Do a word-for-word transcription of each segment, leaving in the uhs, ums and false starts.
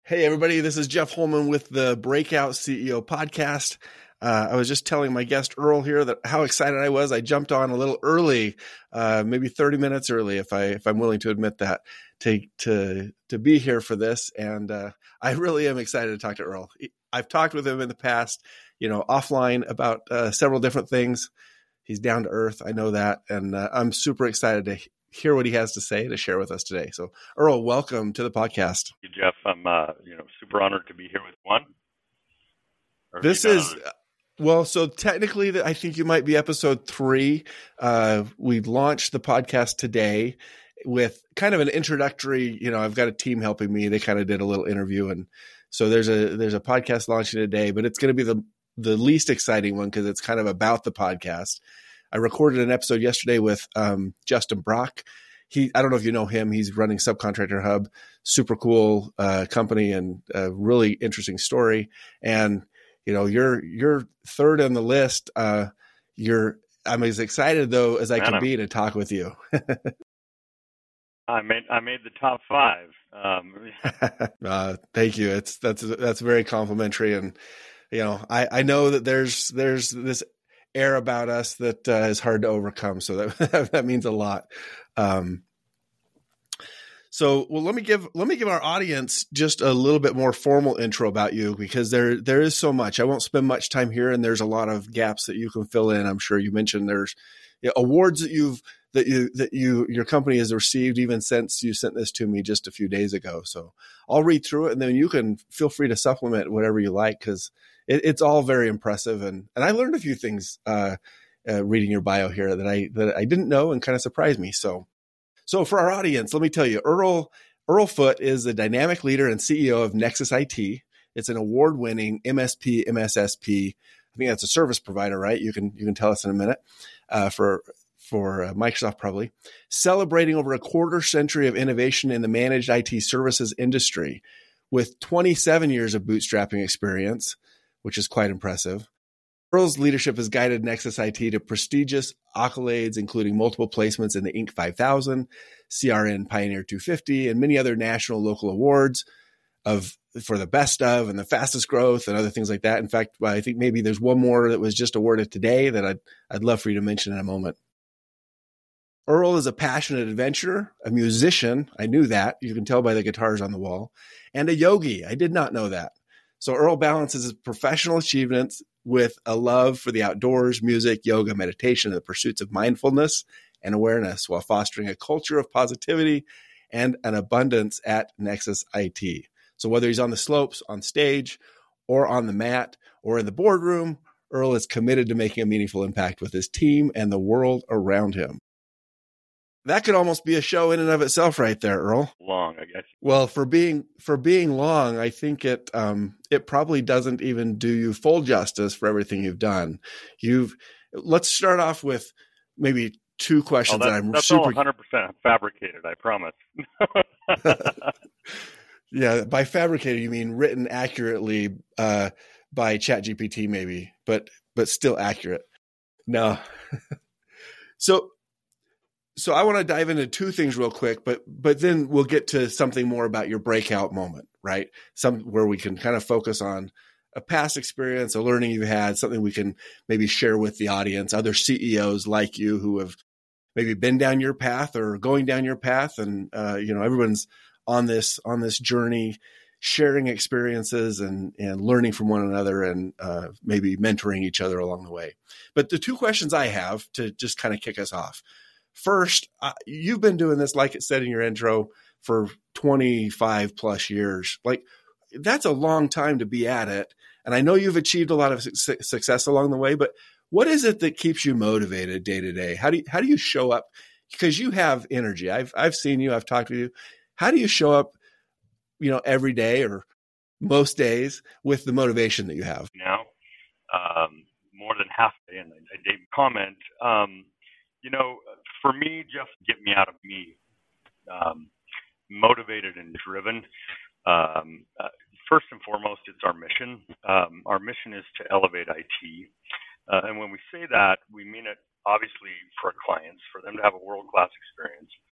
Hey, everybody, this is Jeff Holman with the Breakout C E O podcast. Uh, I was just telling my guest Earl here that how excited I was. I jumped on a little early, uh, maybe thirty minutes early, if I if I'm willing to admit that, to to to be here for this. And uh, I really am excited to talk to Earl. I've talked with him in the past, you know, offline about uh, several different things. He's down to earth. I know that, and uh, I'm super excited to hear what he has to say to share with us today. So, Earl, welcome to the podcast. Thank you, Jeff. I'm uh, you know super honored to be here with one. This is others? Well, so technically, I think you might be episode three. Uh, we launched the podcast today with kind of an introductory. You know, I've got a team helping me. They kind of did a little interview, and so there's a there's a podcast launching today. But it's going to be the the least exciting one because it's kind of about the podcast. I recorded an episode yesterday with um, Justin Brock. He, I don't know if you know him. He's running Subcontractor Hub, super cool uh, company and a really interesting story. And you know, you're you're third on the list. Uh, you're I'm as excited though as I Man, can I'm, be to talk with you. I made I made the top five. Um, uh, thank you. It's that's that's very complimentary, and you know, I I know that there's there's this air about us that uh, is hard to overcome. So that that means a lot. Um, so, well, let me give let me give our audience just a little bit more formal intro about you because there there is so much. I won't spend much time here, and there's a lot of gaps that you can fill in. I'm sure you mentioned there's you know, awards that you've that you that you your company has received even since you sent this to me just a few days ago. So I'll read through it, and then you can feel free to supplement whatever you like because it, it's all very impressive. And and I learned a few things uh, uh, reading your bio here that I that I didn't know and kind of surprised me. So. So for our audience, let me tell you, Earl Earl Foote is the dynamic leader and C E O of Nexus I T. It's an award-winning M S P, M S S P. I think that's a service provider, right? You can you can tell us in a minute uh, for for uh, Microsoft probably. Celebrating over a quarter century of innovation in the managed I T services industry, with twenty-seven years of bootstrapping experience, which is quite impressive. Earl's leadership has guided Nexus I T to prestigious accolades, including multiple placements in the Inc five thousand, C R N Pioneer two fifty, and many other national local awards of for the best of and the fastest growth and other things like that. In fact, I think maybe there's one more that was just awarded today that I'd, I'd love for you to mention in a moment. Earl is a passionate adventurer, a musician. I knew that. You can tell by the guitars on the wall. And a yogi. I did not know that. So Earl balances his professional achievements with a love for the outdoors, music, yoga, meditation, and the pursuits of mindfulness and awareness while fostering a culture of positivity and an abundance at Nexus I T. So whether he's on the slopes, on stage, or on the mat, or in the boardroom, Earl is committed to making a meaningful impact with his team and the world around him. That could almost be a show in and of itself right there, Earl. Long, I guess. Well, for being for being long, I think it um, it probably doesn't even do you full justice for everything you've done. You've let's start off with maybe two questions oh, that, that I'm that's super. That's all one hundred percent fabricated, I promise. Yeah, by fabricated you mean written accurately uh, by ChatGPT, maybe, but but still accurate. No. so. So I want to dive into two things real quick, but but then we'll get to something more about your breakout moment, right? Some where we can kind of focus on a past experience, a learning you've had, something we can maybe share with the audience, other C E Os like you who have maybe been down your path or going down your path, and uh, you know everyone's on this on this journey, sharing experiences and and learning from one another, and uh, maybe mentoring each other along the way. But the two questions I have to just kind of kick us off. First, uh, you've been doing this, like it said in your intro, for twenty-five plus years. Like, that's a long time to be at it. And I know you've achieved a lot of su- success along the way, but what is it that keeps you motivated day to day? How do you, how do you show up? Because you have energy. I've, I've seen you, I've talked to you. How do you show up, you know, every day or most days with the motivation that you have? Now, um, more than half a day, and I did comment, um, you know, for me, just get me out of me, um, motivated and driven. Um, uh, first and foremost, it's our mission. Um, our mission is to elevate I T. Uh, and when we say that, we mean it obviously for our clients, for them to have a world-class experience,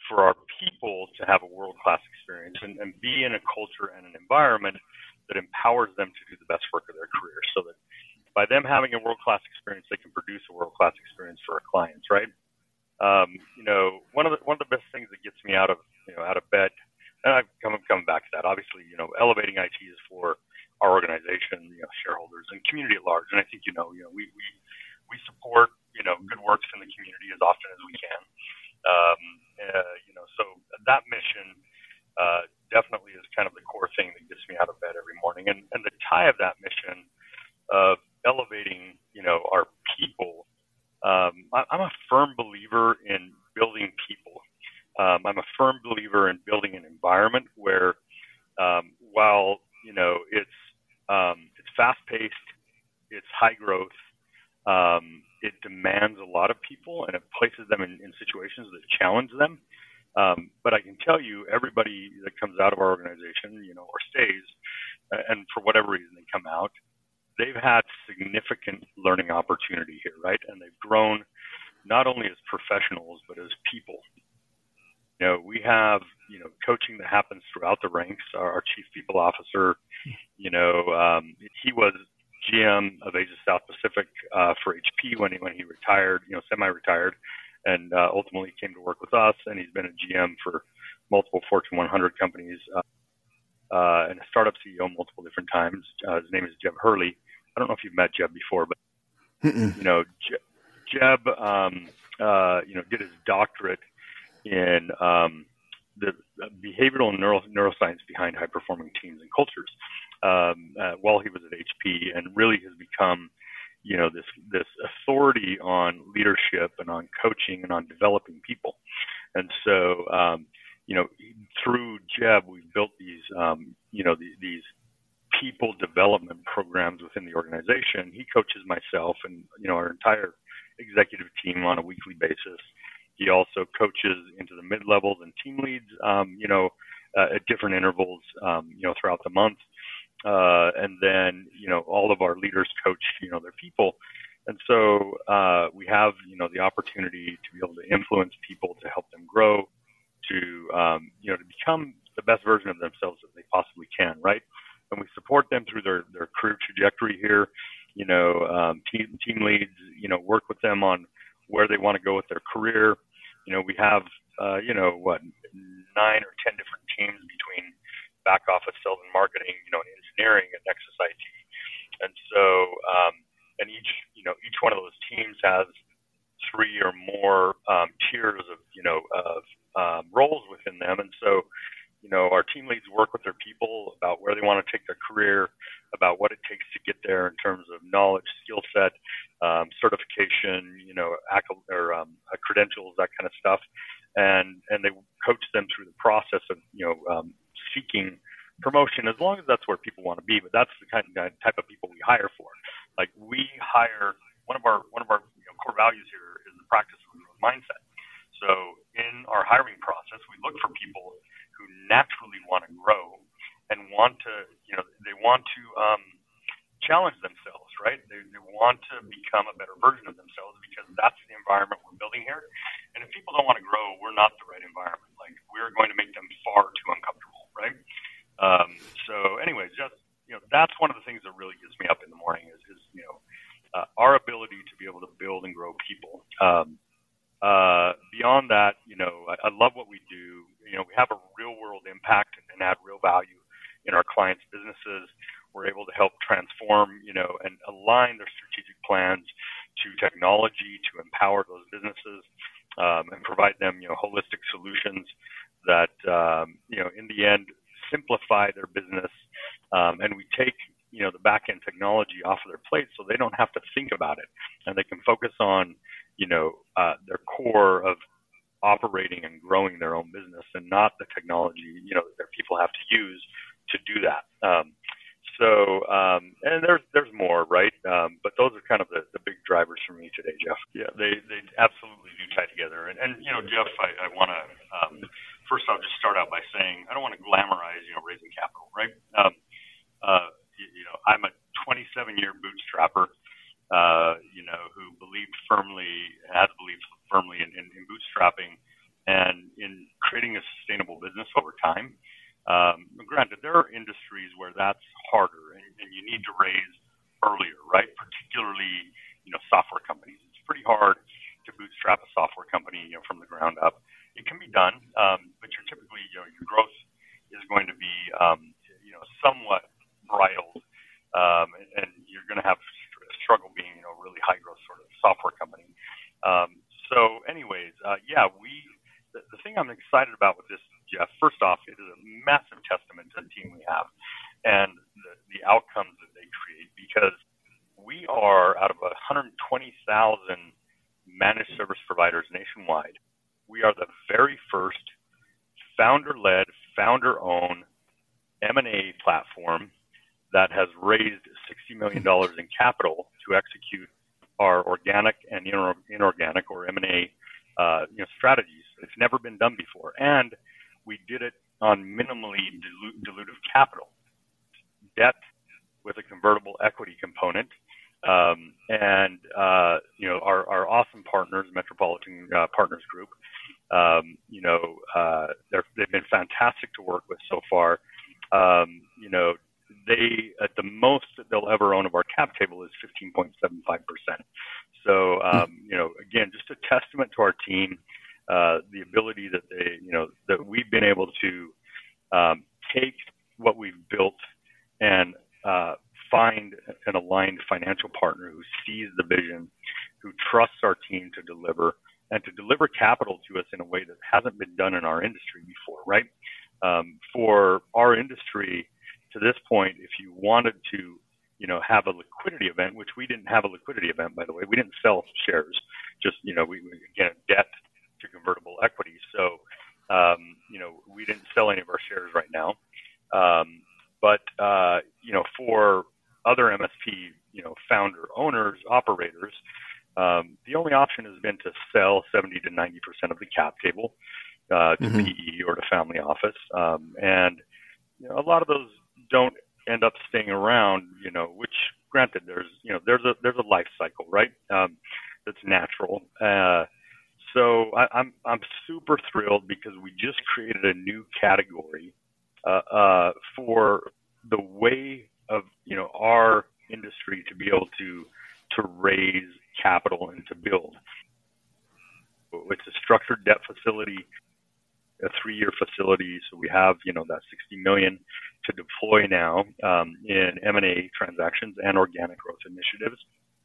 for our people to have a world-class experience and, and be in a culture and an environment that empowers them to do the best work of their career, so that by them having a world-class experience, they can produce a world-class experience for our clients, right? Um, you know, one of the one of the best things that gets me out of you know out of bed, and I'm coming coming back to that. Obviously, you know, elevating I T is for our organization, you know, shareholders, and community at large. And I think you know, you know, we we we support you know good works in the community as often as we can. Um, uh, you know, so that mission uh, definitely is kind of the core thing that gets me out of bed every morning. And and the tie of that mission of elevating, you know, our people. Um, I, I'm a firm believer in building people. Um, I'm a firm believer in building an environment where, um, while you know it's um, it's fast-paced, it's high growth, um, it demands a lot of people, and it places them in, in situations that challenge them. Um, but I can tell you, everybody that comes out of our organization, you know, or stays, uh, and for whatever reason they come out, they've had significant learning opportunity here, right? And they've grown not only as professionals, but as people. You know, we have, you know, coaching that happens throughout the ranks. Our, our chief people officer, you know, um, he was G M of Asia South Pacific uh, for H P when he, when he retired, you know, semi-retired, and uh, ultimately came to work with us. And he's been a G M for multiple Fortune one hundred companies uh, uh, and a startup C E O multiple different times. Uh, his name is Jeb Hurley. I don't know if you've met Jeb before, but, Mm-mm. you know, Je- Jeb, um, uh, you know, did his doctorate in um, the behavioral and neuro, neuroscience behind high-performing teams and cultures um, uh, while he was at H P, and really has become, you know, this this authority on leadership and on coaching and on developing people. And so, um, you know, through Jeb, we've built these, um, you know, the, these people development programs within the organization. He coaches myself and, you know, our entire executive team on a weekly basis. He also coaches into the mid-levels and team leads, um, you know, uh, at different intervals, um, you know, throughout the month. Uh, and then, you know, all of our leaders coach, you know, their people. And so uh, we have, you know, the opportunity to be able to influence people, to help them grow, to, um, you know, to become the best version of themselves that they possibly can, right? And we support them through their, their career trajectory here. You know, um, team, team leads, you know, work with them on where they want to go with their career. You know, we have, uh, you know, what, nine or ten different teams between back office, sales and marketing, you know, and engineering at Nexus I T. And so, um, and each, you know, each one of those teams has three or more um, tiers of, you know, of um, roles within them. And so, you know, our team leads work with their people about where they want to take their career, about what it takes to get there in terms of knowledge, skill set, um, certification, you know, acc- or um, uh, credentials, that kind of stuff. And and they coach them through the process of, you know, um, seeking promotion, as long as that's where people want to be. But that's the kind of type of people we hire for. Like, we hire, one of our one of our you know, core values here is the practice of the growth mindset. So in our hiring process, we look for people who naturally want to grow and want to, you know, they want to um, challenge themselves, right? They, they want to become a better version of themselves, because that's the environment we're building here. And if people don't want to grow, we're not the right environment. Like, we're going to make them far too uncomfortable, right? Um, so anyways, just, you know, that's one of the things that really gets me up in the morning is, is you know, uh, our ability to be able to build and grow people. Um, uh, beyond that, you know, I, I love what we do. You know, we have a real world impact and, and add real value in our clients' businesses. We're able to help transform, you know, and align their strategic plans to technology to empower those businesses, um, and provide them, you know, holistic solutions that, um, you know, in the end, simplify their business. Um, and we take, you know, the back end technology off of their plate so they don't have to think about it, and they can focus on, you know, uh, their core of operating and growing their own business, and not the technology, you know, that their people have to use to do that. Um, so, um, and there's there's more, right? Um, but those are kind of the, the big drivers for me today, Jeff. Yeah, they, they absolutely do tie together. And, and you know, Jeff, I, I want to, um, first I'll just start out by saying I don't want to glamorize, you know, raising capital, right? Um, uh, you, you know, I'm a twenty-seven year bootstrapper, uh, you know, who believed firmly, has believed firmly in, in, in bootstrapping, and in where that's harder and, and you need to raise earlier, right? Particularly, you know, software companies. It's pretty hard to bootstrap a software company, you know, from the ground up. It can be done, um, but you're typically, you know, your growth is going to be, um, you know, somewhat bridled, um, and, and you're going to have struggle being, you know, really high growth sort of software company. Um, so, anyways, uh, yeah, we. The, the thing I'm excited about with this, Jeff, first off, it is a massive testament to the team we have and the, the outcomes that they create, because we are, out of one hundred twenty thousand managed service providers nationwide, we are the very first founder-led, founder-owned M and A platform that has raised sixty million dollars in capital to execute our organic and inorganic, or M and A, uh, you know, strategies. It's never been done before, and we did it on minimally dilu- dilutive capital, debt with a convertible equity component, um, and uh, you know, our, our awesome partners, Metropolitan uh, Partners Group. Um, you know, uh, they've been fantastic to work with so far. Um, you know, they at the most that they'll ever own of our cap table is fifteen point seven five percent. So, um, you know, again, just a testament to our team. Uh, the ability that they, you know, that we've been able to um, take what we've built and uh, find an aligned financial partner who sees the vision, who trusts our team to deliver, and to deliver capital to us in a way that hasn't been done in our industry before, right? Um, for our industry, to this point, if you wanted to, you know, have a liquidity event, which we didn't have a liquidity event, by the way, we didn't sell shares, just, you know, we, we again, debt to convertible equity. So, um, you know, we didn't sell any of our shares right now. Um, but, uh, you know, for other M S P, you know, founder owners, operators, um, the only option has been to sell seventy to ninety percent of the cap table uh, to mm-hmm. P E or to family office. Um, and, you know, a lot of those don't end up staying around, you know, which granted there's, you know, there's a, there's a life cycle, right? Um, that's natural. Uh, So I, I'm I'm super thrilled because we just created a new category uh, uh, for the way of, you know, our industry to be able to to raise capital and to build. It's a structured debt facility, a three-year facility. So we have, you know, that sixty million dollars to deploy now um, in M and A transactions and organic growth initiatives,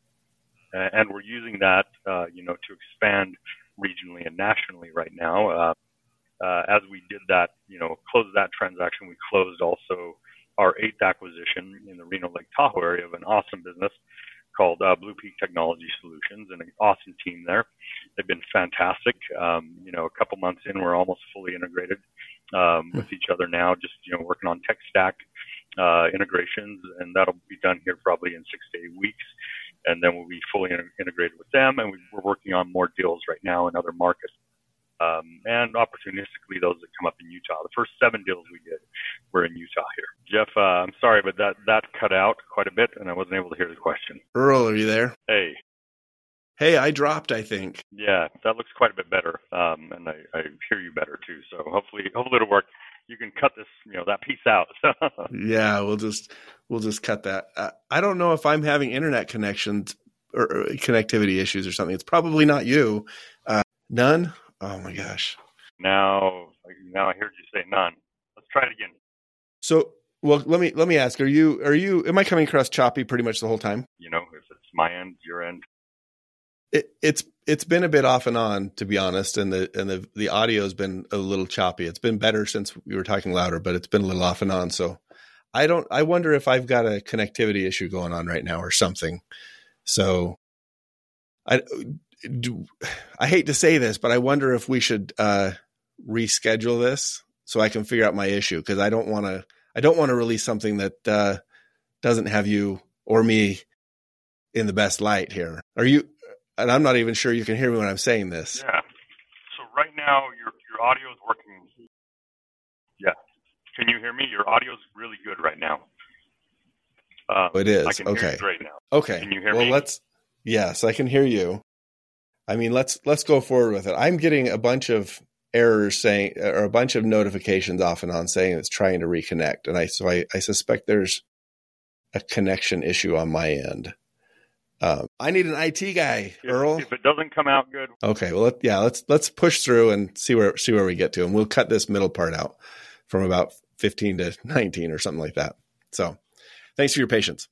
uh, and we're using that, uh, you know, to expand regionally and nationally right now. Uh, uh, as we did that, you know, closed that transaction, we closed also our eighth acquisition in the Reno Lake Tahoe area of an awesome business called uh, Blue Peak Technology Solutions, and an awesome team there. They've been fantastic. Um, you know, a couple months in, we're almost fully integrated um, with each other now, just, you know, working on tech stack uh, integrations, and that'll be done here probably in six to eight weeks. And then we'll be fully in- integrated with them. And we, we're working on more deals right now in other markets. Um, and opportunistically, those that come up in Utah. The first seven deals we did were in Utah here. Jeff, uh, I'm sorry, but that, that cut out quite a bit, and I wasn't able to hear the question. Earl, are you there? Hey. Hey, I dropped, I think. Yeah, that looks quite a bit better. Um, and I, I hear you better, too. So hopefully, hopefully it'll work. You can cut this, you know, that piece out. Yeah, we'll just we'll just cut that. Uh, I don't know if I'm having internet connections or, or connectivity issues or something. It's probably not you. Uh, none? Oh my gosh. Now, now I heard you say none. Let's try it again. So, well, let me let me ask: Are you are you? Am I coming across choppy pretty much the whole time? You know, if it's my end, your end. It, it's it's been a bit off and on, to be honest, and the and the the audio has been a little choppy. It's been better since we were talking louder, but it's been a little off and on. So I don't. I wonder if I've got a connectivity issue going on right now or something. So I do. I hate to say this, but I wonder if we should uh, reschedule this so I can figure out my issue, because I don't want to. I don't want to release something that uh, doesn't have you or me in the best light here. Are you? And I'm not even sure you can hear me when I'm saying this. Yeah. So right now, your your audio is working. Yeah. Can you hear me? Your audio is really good right now. Um, it is. I can okay. hear you great now. Okay. Can you hear well, me? Well, let's. Yes, I can hear you. I mean, let's let's go forward with it. I'm getting a bunch of errors saying, or a bunch of notifications off and on saying it's trying to reconnect. And I, so I, I suspect there's a connection issue on my end. Um, I need an I T guy, if, Earl. If it doesn't come out good. Okay. Well, let, yeah, let's, let's push through and see where, see where we get to. And we'll cut this middle part out from about fifteen to nineteen or something like that. So thanks for your patience.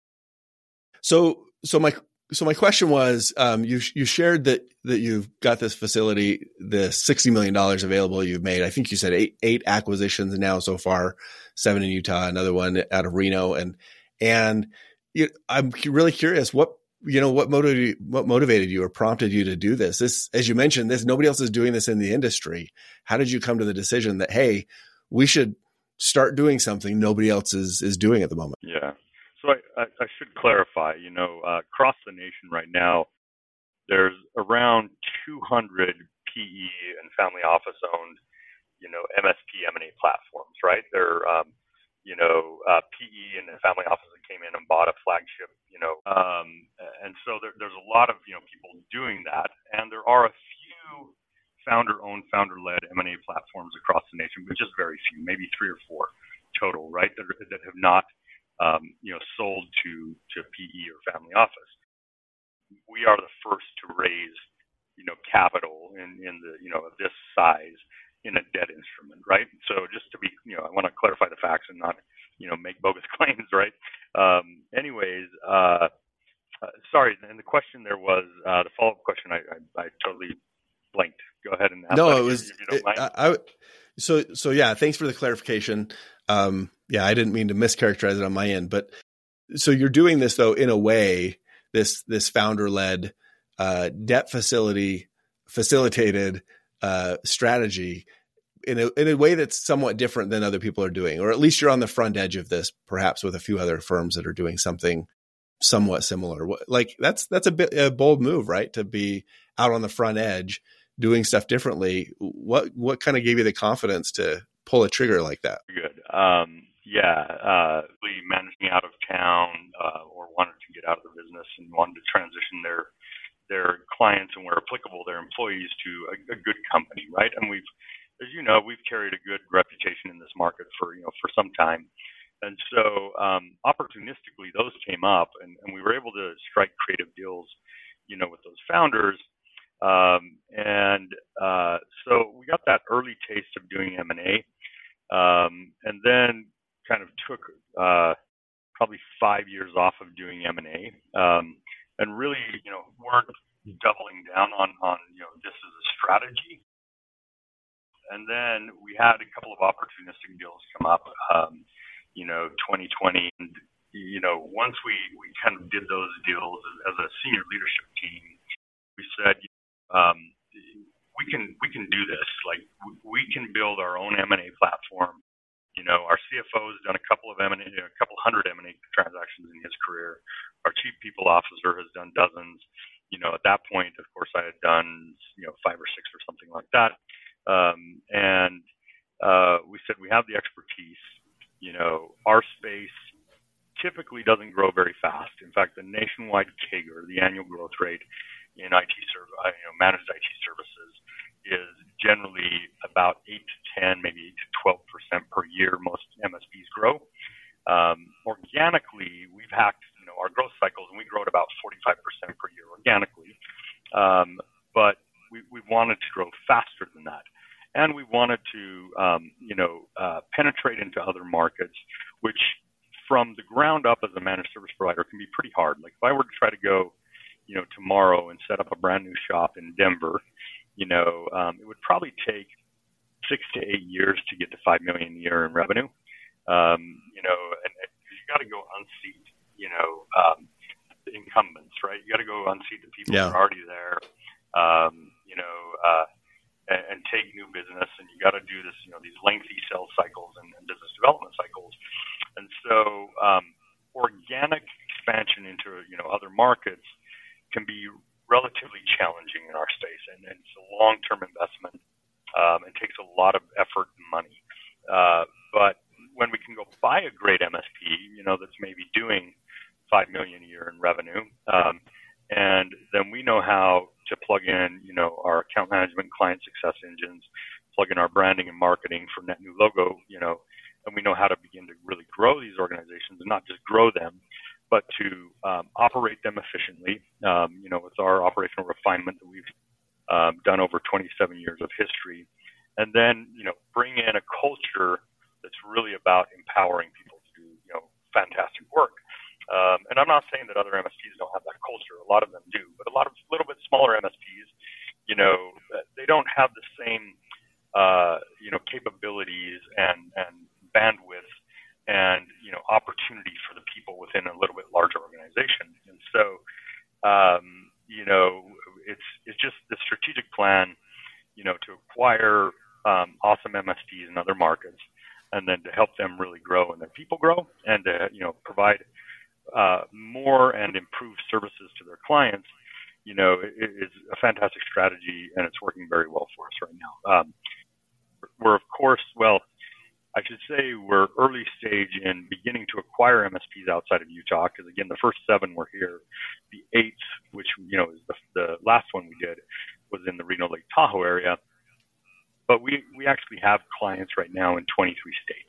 So, so my, so my question was, um, you, you shared that, that you've got this facility, the sixty million dollars available you've made. I think you said eight, eight acquisitions now so far, seven in Utah, another one out of Reno. And, and you, I'm really curious what, you know, what motivated, what motivated you or prompted you to do this? This, as you mentioned, this, nobody else is doing this in the industry. How did you come to the decision that, hey, we should start doing something nobody else is, is doing at the moment? Yeah. So I, I, I should clarify, you know, uh, across the nation right now, there's around two hundred P E and family office owned, you know, M S P M and A platforms, right? They're, um, you know, uh, P E and the family office that came in and bought a flagship, you know, um, and so there, there's a lot of, you know, people doing that. And there are a few founder-owned, founder-led M and A platforms across the nation, but just very few, maybe three or four total, right, that, that have not, um, you know, sold to, to P E or family office. We are the first to raise, you know, capital in, in the, you know, of this size in a debt instrument, right? So just to be, you know, I want to clarify the facts and not, you know, make bogus claims, right? Um, anyways, uh, uh, sorry, and the question there was, uh, the follow-up question, I, I, I totally blanked. Go ahead and ask no, that it was, if you don't mind. It, I, I, so, so yeah, thanks for the clarification. Um, yeah, I didn't mean to mischaracterize it on my end, but so you're doing this though, in a way, this, this founder-led, uh, debt facility facilitated, uh, strategy in a, in a way that's somewhat different than other people are doing, or at least you're on the front edge of this, perhaps with a few other firms that are doing something somewhat similar. Like that's, that's a bit a bold move, right? To be out on the front edge doing stuff differently. What, what kind of gave you the confidence to pull a trigger like that? Good. Um, yeah. Uh, managing out of town, uh, or wanted to get out of the business and wanted to transition their, their clients and where applicable, their employees to a, a good company, right? And we've, as you know, we've carried a good reputation in this market for, you know, for some time. And so, um, opportunistically, those came up and, and we were able to strike creative deals, you know, with those founders. Um, and, uh, so we got that early taste of doing M and A. Um, and then kind of took, uh, probably five years off of doing M and A. Um, and really, you know, weren't doubling down on, on, you know, this is a strategy. And then we had a couple of opportunistic deals come up, um, you know, twenty twenty. And, you know, once we, we kind of did those deals as a senior leadership team, we said, um, we can, we can do this. Like we can build our own M and A platform. You know, our C F O has done a couple of M and A, a couple hundred M and A transactions in his career. Our chief people officer has done dozens. You know, at that point, of course, I had done, you know, five or six or something like that. Um, and uh, we said we have the expertise. You know, our space typically doesn't grow very fast. In fact, the nationwide C A G R, the annual growth rate in I T serv- you know, managed I T services, is generally about eight to ten, maybe eight to twelve percent per year. Most M S Ps grow. Um, organically, we've hacked, you know, our growth cycles, and we grow at about forty-five percent per year organically. Um, but we, we wanted to grow faster than that. And we wanted to, um, you know, uh, penetrate into other markets, which from the ground up as a managed service provider can be pretty hard. Like if I were to try to go, you know, tomorrow and set up a brand new shop in Denver, you know, um, it would probably take six to eight years to get to five million a year in revenue. Um, you know, and, and you got to go unseat, you know, um, the incumbents, right? You got to go unseat the people Yeah. who are already there, um, you know, uh, and, and take new business. And you got to do this, you know, these lengthy sales cycles and, and business development cycles. And so, um, organic expansion into, you know, other markets can be relatively challenging in our space, and, and it's a long-term investment. Um, it takes a lot of effort and money. Uh, but when we can go buy a great M S P, you know, that's maybe doing five million a year in revenue, um, and then we know how to plug in, you know, our account management, client success engines, plug in our branding and marketing for net new logo, you know, and we know how to begin to really grow these organizations and not just grow them, but to um, operate them efficiently, um, you know, with our operational refinement that we've um, done over twenty-seven years of history. And then, you know, bring in a culture that's really about empowering people to do, you know, fantastic work. Um, and I'm not saying that other M S Ps don't have that culture. A lot of them do, but a lot of little bit smaller M S Ps, you know, they don't have the same, uh, you know, capabilities and, and bandwidth and, you know, opportunity for the people within a little bit larger organization. And so, um, you know, it's it's just the strategic plan, you know, to acquire um, awesome M S Ps in other markets, and then to help them really grow and their people grow, and to, you know, provide uh, more and improved services to their clients, you know, it, it's a fantastic strategy, and it's working very well for us right now. Um, we're, of course, well, I should say we're early stage in beginning to acquire M S Ps outside of Utah, because, again, the first seven were here. The eighth, which, you know, is the, the last one we did, was in the Reno Lake Tahoe area. But we, we actually have clients right now in twenty-three states.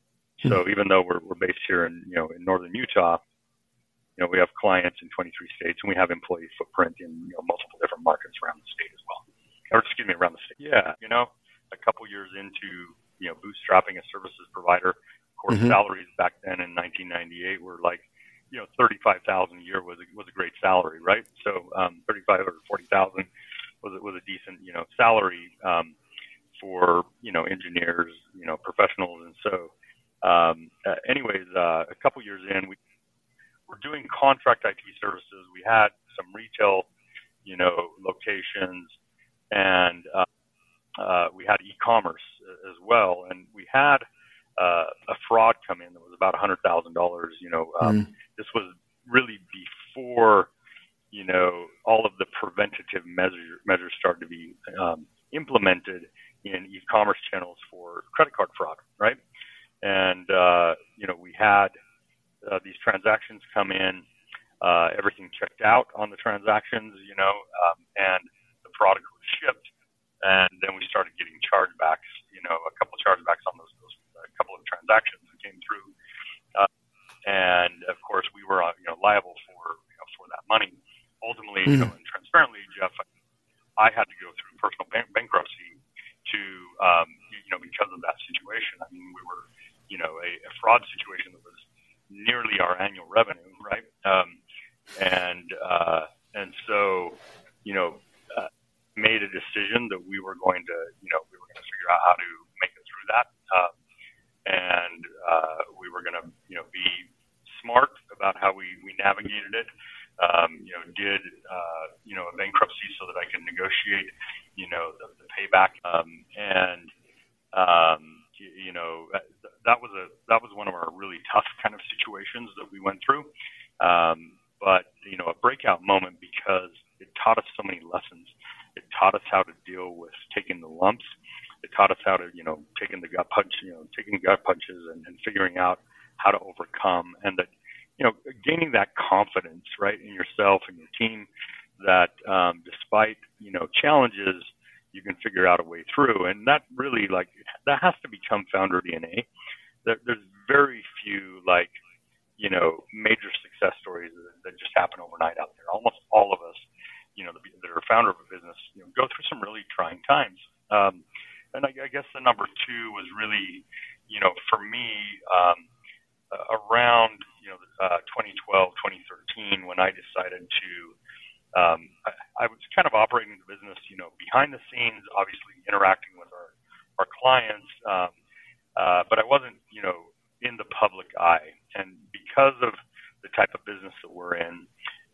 So even though we're, we're based here in, you know, in northern Utah, you know, we have clients in twenty-three states, and we have employee footprint in, you know, multiple different markets around the state as well. Or excuse me, around the state. Yeah, you know, a couple years into, you know, bootstrapping a services provider, of course, mm-hmm. salaries back then in nineteen ninety-eight were like, you know, thirty-five thousand a year was a, was a great salary, right? So um, thirty-five or forty thousand was was a decent, you know, salary um, for, you know, engineers, you know, professionals, and so. Um, uh, anyways, uh, a couple years in, we were doing contract I T services. We had some retail, you know, locations, and uh, uh, we had e-commerce as well. And we had uh, a fraud come in that was about one hundred thousand dollars. You know, um, mm. This was really before, you know, all of the preventative measure, measures started to be um, implemented in e-commerce channels for credit card fraud, right? And, uh, you know, we had uh, these transactions come in, uh, everything checked out on the transactions, you know, um, and the product was shipped. And then we started getting chargebacks, you know, a couple of chargebacks on those, those a couple of transactions that came through. Uh, and, of course, we were, uh, you know, liable for, you know, for that money. Ultimately, mm. you know, and transparently, Jeff, I had to go through personal bank- bankruptcy to, um, you know, because of that situation. I mean, we were, you know, a, a fraud situation that was nearly our annual revenue, right? Um, and uh, and so, you know, uh, made a decision that we were going to, you know, we were going to figure out how to make it through that, um, and uh, we were going to, you know, be smart about how we, we navigated it. Um, you know, did uh, you know a bankruptcy so that I could negotiate, you know, the, the payback, um, and um, you, you know. That was a that was one of our really tough kind of situations that we went through, um, but you know, a breakout moment because it taught us so many lessons. It taught us how to deal with taking the lumps. It taught us how to, you know, taking the gut punch, you know, taking gut punches and, and figuring out how to overcome, and that, you know, gaining that confidence, right, in yourself and your team, that um, despite, you know, challenges, you can figure out a way through. And that really, like, that has to become founder D N A. There, there's very few, like, you know, major success stories that, that just happen overnight out there. Almost all of us, you know, that are founder of a business, you know, go through some really trying times. Um, and I, I guess the number two was really, you know, for me, um, uh, around, you know, uh, twenty twelve, twenty thirteen, when I decided to, um, I, I was kind of operating the business, you know, behind the scenes, obviously interacting with our, our clients, um, Uh, but I wasn't, you know, in the public eye. And because of the type of business that we're in,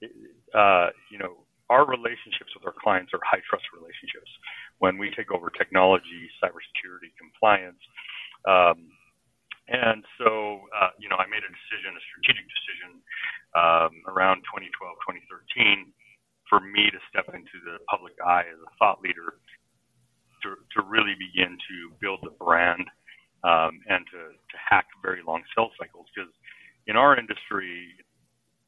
uh, you know, our relationships with our clients are high trust relationships. When we take over technology, cybersecurity, compliance, um, and so, uh, you know, I made a decision, a strategic decision, um, around twenty twelve, twenty thirteen, for me to step into the public eye as a thought leader, to, to really begin to build the brand. Um, and to, to hack very long sales cycles, because in our industry,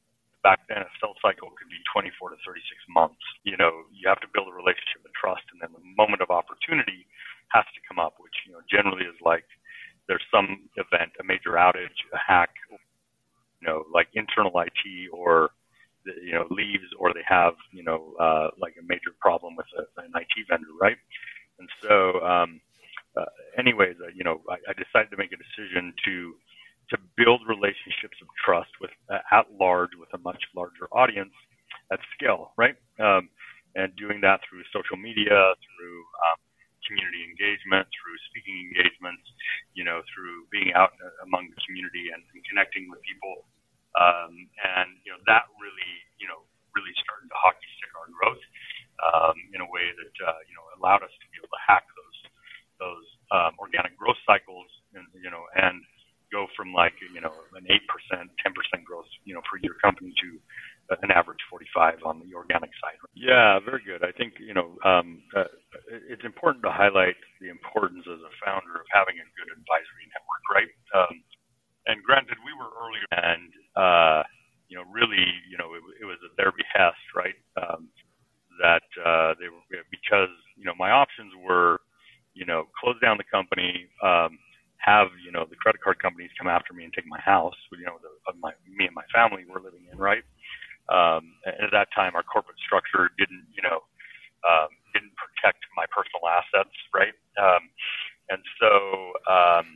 back then a sales cycle could be twenty-four to thirty-six months. You know, you have to build a relationship and trust, and then the moment of opportunity has to come up, which, you know, generally is like there's some event, a major outage, a hack, you know, like internal I T or, you know, leaves, or they have, you know, uh, like a major problem with a, an I T vendor, right? And so, um, uh, anyways, uh, you know, I, I decided to make a decision to to build relationships of trust with uh, at large with a much larger audience at scale, right? Um, and doing that through social media, through um, community engagement, through speaking engagements, you know, through being out among the community and, and connecting with people. Um, and, you know, that really, you know, really started to hockey stick our growth um, in a way that, uh, you know, allowed us to be able to hack those, those um, organic growth cycles, and, you know, and go from like, you know, an eight percent, ten percent growth, you know, per year company to an average forty-five on the organic side. Yeah, very good. I think, you know, um, uh, it's important to highlight the importance as a founder of having a good advisory network, right? Um, and granted, we were earlier and, uh, you know, really, you know, it, it was at their behest, right? Um, that uh, they were, because, you know, my options were, you know, close down the company, um, have, you know, the credit card companies come after me and take my house, you know, the, my, me and my family were living in, right? Um, and at that time, our corporate structure didn't, you know, um, didn't protect my personal assets, right? Um, and so, um,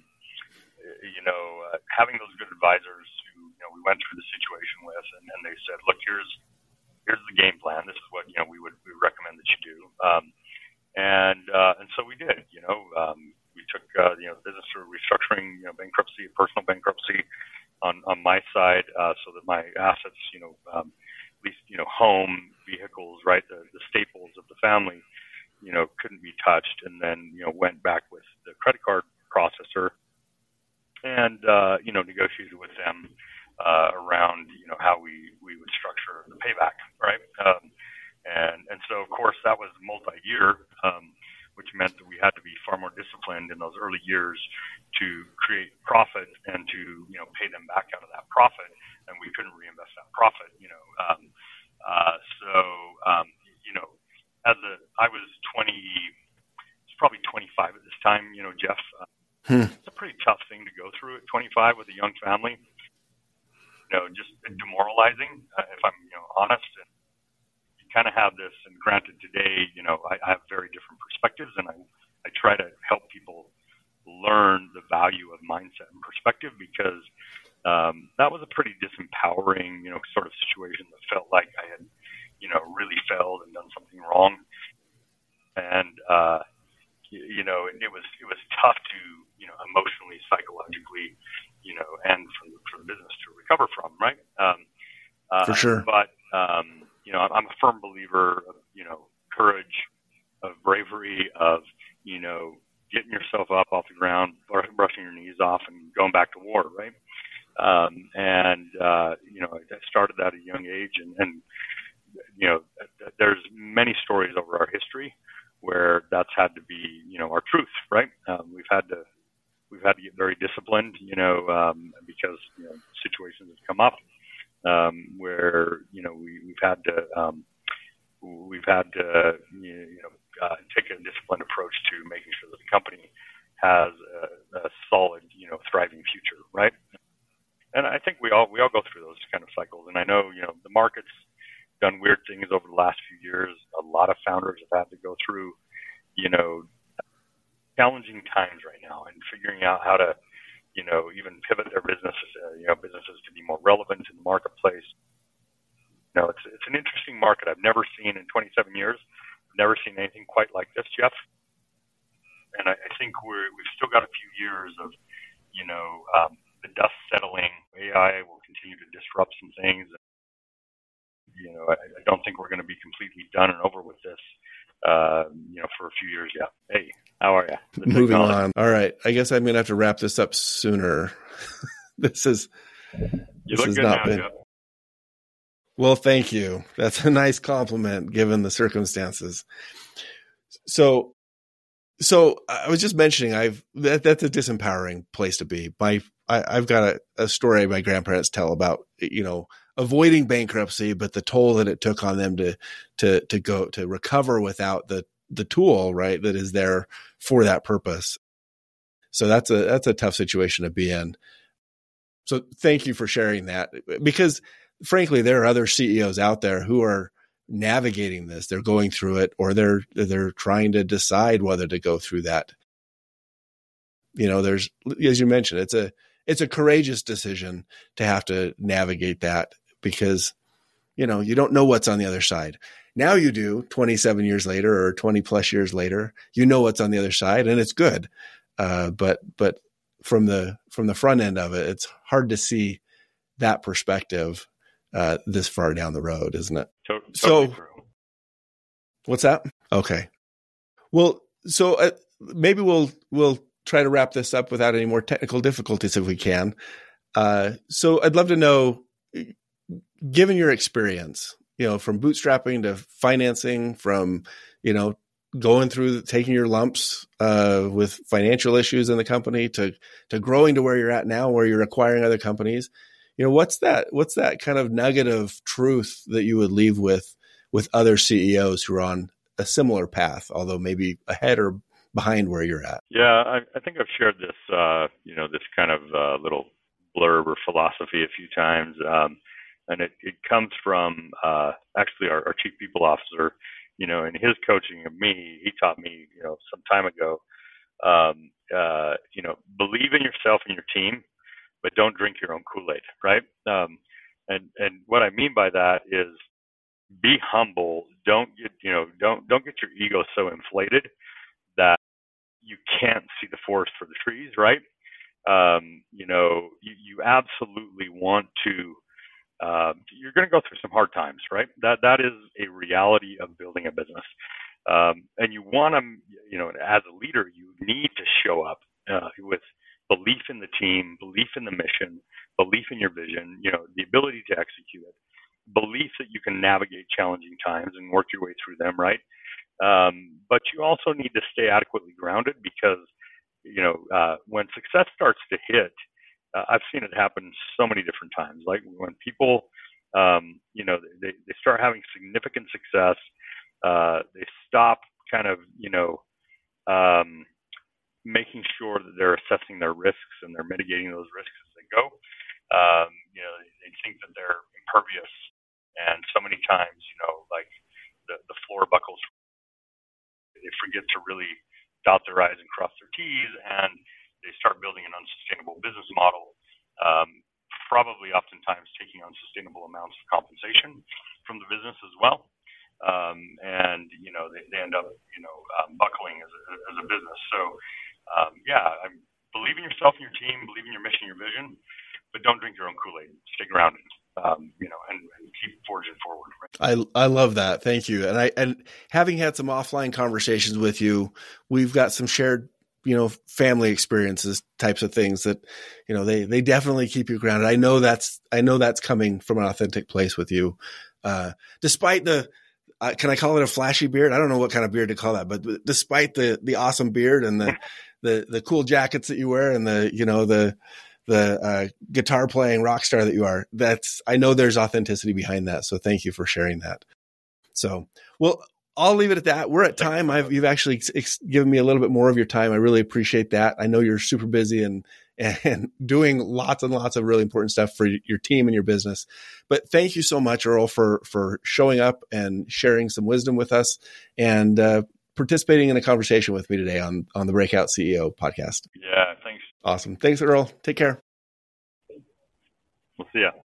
you know, uh, having those good advisors who, you know, we went through the situation with, and, and they said, look, here's, here's the game plan. This is what, you know, we would, we would recommend that you do. Um, and, uh, and so we did, you know, um, we took, uh, you know, business through restructuring, you know, bankruptcy, personal bankruptcy on, on my side, uh, so that my assets, you know, um, at least, you know, home, vehicles, right, the, the staples of the family, you know, couldn't be touched. And then, you know, went back with the credit card processor and, uh, you know, negotiated with them, uh, around, you know, how we, we would structure the payback, right? Um, and, and so, of course, that was multi-year, um, which meant that we had to be far more disciplined in those early years to create profit and to, you know, pay them back out of that profit. And we couldn't reinvest that profit, you know. Um, uh, so, um, you know, as a, I was twenty, it's probably twenty-five at this time, you know, Jeff. Uh, hmm. It's a pretty tough thing to go through at twenty-five with a young family. You know, just demoralizing, uh, if I'm, you know, honest. And, kind of have this, and granted today, you know, I, I have very different perspectives, and I, I try to help people learn the value of mindset and perspective, because um, that was a pretty disempowering, you know, sort of situation that felt like I had, you know, really failed and done something wrong. And, uh, you, you know, it, it was, it was tough to, you know, emotionally, psychologically, you know, and for, for the business to recover from, right? Um, uh, for sure. But, um, you know, I'm a firm believer of, you know, courage, of bravery, of, you know, getting yourself up off the ground, brushing your knees off, and going back to war, right? Um, and, uh, you know, I started that at a young age, and, and, you know, there's many stories over our history where that's had to be, you know, our truth, right? Um, we've had to, we've had to get very disciplined, you know, um, because, you know, situations have come up. Um, where, you know, we, we've had to, um, we've had to, you know, uh, take a disciplined approach to making sure that the company has a, a solid, you know, thriving future, right? And I think we all, we all go through those kind of cycles. And I know, you know, the market's done weird things over the last few years. A lot of founders have had to go through, you know, challenging times right now, and figuring out how to, you know, even pivot their businesses, uh, you know, businesses to be more relevant in the marketplace. You know, it's it's an interesting market. I've never seen in twenty-seven years, I've never seen anything quite like this, Jeff. And I, I think we're we've still got a few years of, you know, um, the dust settling. A I will continue to disrupt some things. You know, I, I don't think we're going to be completely done and over with this, uh, you know, for a few years yet. Hey. How are you? Moving on. All right. I guess I'm going to have to wrap this up sooner. this is, you this look has good not now, been. Jeff. Well, thank you. That's a nice compliment given the circumstances. So, so I was just mentioning, I've, that, that's a disempowering place to be. My, I, I've got a, a story my grandparents tell about, you know, avoiding bankruptcy, but the toll that it took on them to, to, to go to recover without the, the tool, right, that is there for that purpose. So that's a, that's a tough situation to be in. So thank you for sharing that, because frankly, there are other C E Os out there who are navigating this. They're going through it, or they're, they're trying to decide whether to go through that. You know, there's, as you mentioned, it's a, it's a courageous decision to have to navigate that, because, you know, you don't know what's on the other side. Now you do, twenty-seven years later or twenty plus years later, you know what's on the other side, and it's good. Uh, but, but from the, from the front end of it, it's hard to see that perspective uh, this far down the road, isn't it? Totally so true. What's that? Okay. Well, so uh, maybe we'll, we'll try to wrap this up without any more technical difficulties if we can. Uh, so I'd love to know, given your experience, you know, from bootstrapping to financing, from, you know, going through taking your lumps uh, with financial issues in the company to, to growing to where you're at now, where you're acquiring other companies, you know, what's that, what's that kind of nugget of truth that you would leave with, with other C E Os who are on a similar path, although maybe ahead or behind where you're at? Yeah, I, I think I've shared this, uh, you know, this kind of uh, little blurb or philosophy a few times. Um, and it, it comes from uh, actually our, our chief people officer, you know, in his coaching of me. He taught me, you know, some time ago, um, uh, you know, believe in yourself and your team, but don't drink your own Kool-Aid, right? Um, and, and what I mean by that is be humble. Don't get, you know, don't, don't get your ego so inflated that you can't see the forest for the trees, right? Um, you know, you, you absolutely want to, uh, you're going to go through some hard times, right? That, that is a reality of building a business. Um, and you want to, you know, as a leader, you need to show up uh, with belief in the team, belief in the mission, belief in your vision, you know, the ability to execute it, belief that you can navigate challenging times and work your way through them, right? Um, but you also need to stay adequately grounded, because, you know, uh, when success starts to hit, uh, I've seen it happen so many different times. Like when people, um, you know, they, they start having significant success, uh, they stop kind of, you know, um, making sure that they're assessing their risks and they're mitigating those risks as they go. Um, you know, they, they think that they're impervious. And so many times, you know, like the, the floor buckles. They forget to really dot their I's and cross their T's, and they start building an unsustainable business model, um, probably oftentimes taking unsustainable amounts of compensation from the business as well. Um, and, you know, they, they end up, you know, um, buckling as a, as a business. So, um, yeah, I'm, believe in yourself and your team, believe in your mission, your vision, but don't drink your own Kool-Aid. Stay grounded. Um, you know, and, and keep forging forward. Right? I I love that. Thank you. And I and having had some offline conversations with you, we've got some shared, you know, family experiences, types of things that, you know, they they definitely keep you grounded. I know that's I know that's coming from an authentic place with you, uh, despite the. Uh, can I call it a flashy beard? I don't know what kind of beard to call that, but despite the the awesome beard and the the the cool jackets that you wear and the you know the the uh, guitar playing rock star that you are, that's, I know there's authenticity behind that. So thank you for sharing that. So, well, I'll leave it at that. We're at time. I've, you've actually ex- ex- given me a little bit more of your time. I really appreciate that. I know you're super busy and, and doing lots and lots of really important stuff for your team and your business. But thank you so much, Earl, for, for showing up and sharing some wisdom with us and, uh, participating in a conversation with me today on, on the Breakout C E O podcast. Yeah, thanks. Awesome. Thanks, Earl. Take care. We'll see ya.